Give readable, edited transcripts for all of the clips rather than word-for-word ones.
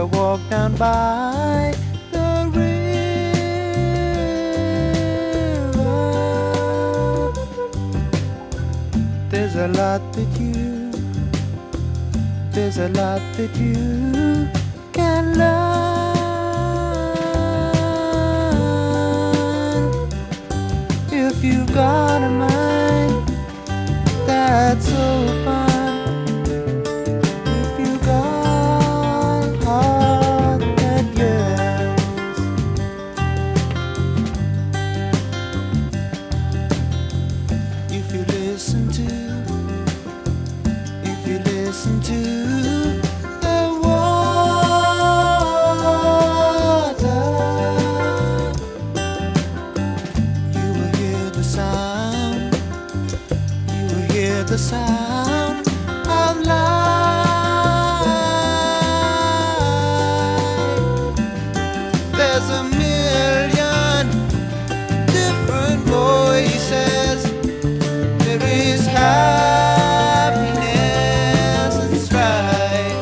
a walk down by the river. There's a lot that you can learn if you've got a mind that's so fun. If you got a heart that yearns, if you listen to the water, you will hear the sound. You will hear the sound of life. There's a million different voices. There is happiness and strife.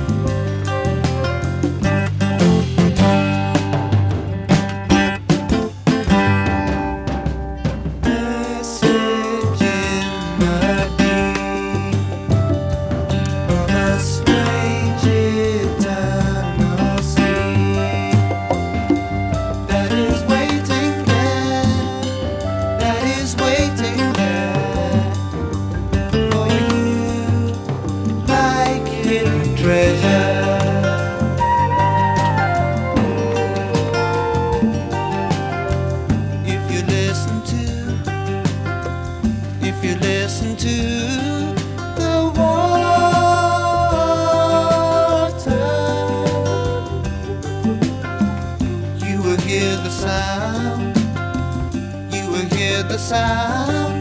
Message in the deep of a strange eternal sea that is waiting there, that is waiting there for you like hidden treasure. If you listen to the water, you will hear the sound. You will hear the sound